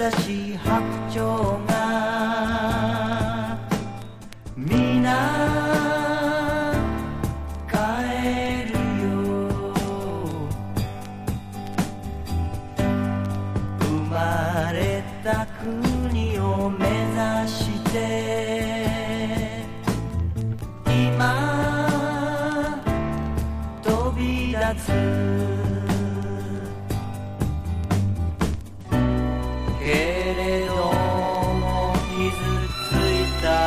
しい白鳥が皆帰るよ。生まれた国を目指して今飛び立つ。けれども傷ついた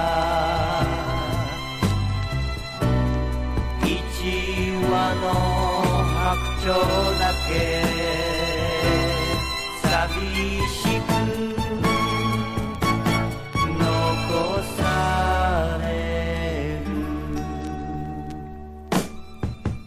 一羽の白鳥だけ寂しく